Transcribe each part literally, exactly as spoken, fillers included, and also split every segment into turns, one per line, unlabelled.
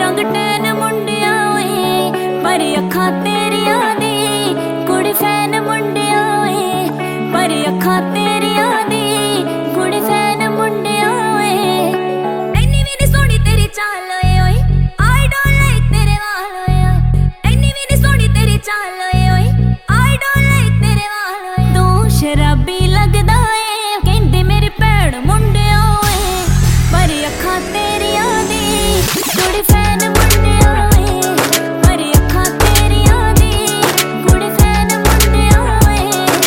tan मुंडिया ओए पर अखा तेरिया दी कुड़ी फैन मुंडिया ओए पर अखा तेरिया दी कुड़ी फैन मुंडिया ओए इन्नी भी नी सोहनी तेरी चाल ओए ओए आई डोंट लाइक तेरे वाल ओए ओए इन्नी भी नी सोहनी तेरी चाल ओए ओए आई डोंट लाइक तेरे वाल ओए तू शराबी लगदा ए कहंदे मेरी भैन मुंडिया ओए पर अखा तेरिया दी कुड़ी फैन मुंडिया ओए पर अखा तेरिया दी कुड़ी फैन मुंडिया ओए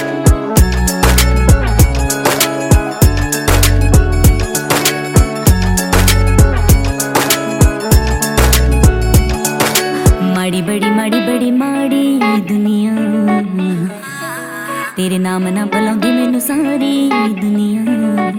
माड़ी बड़ी माड़ी बड़ी माड़ी दुनिया तेरे नाम ना बुलांदी मैनू सारी दुनिया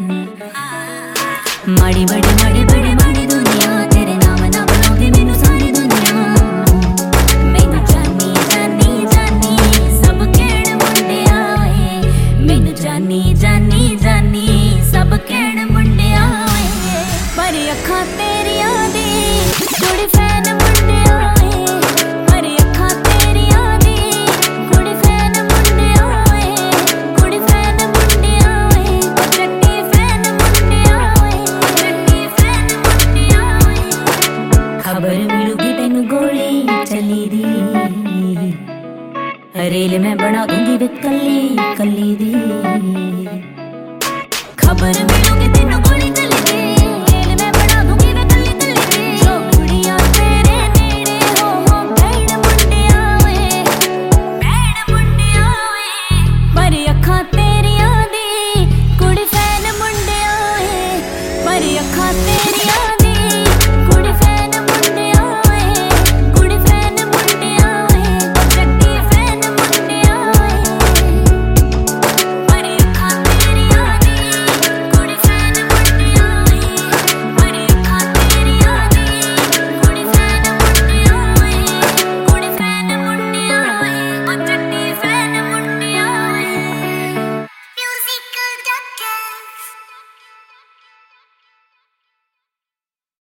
माड़ी बड़ी माड़ी बड़ी माड़ी दुनिया तेरे नाम ना बुलांदी मैनू सारी दुनिया मैनू जानी जानी जानी सब कहण मुंडिया ओए मैनू जानी जानी जानी सब कहण मुंडिया ओए पर अखा तेरिया दी कुड़ी फैन मुंडिया ओए पर अखा तेरिया दी कुड़ी फैन मुंडिया ओए कुड़ी फैन मुंडिया ओए चट्टी फैन मुंडिया ओए चट्टी फैन मुंडिया ओए खबर मिलूगी तेनू गोली चली दी रेल मैं बना दूंगी वे कली कली दी खबर मिलूगी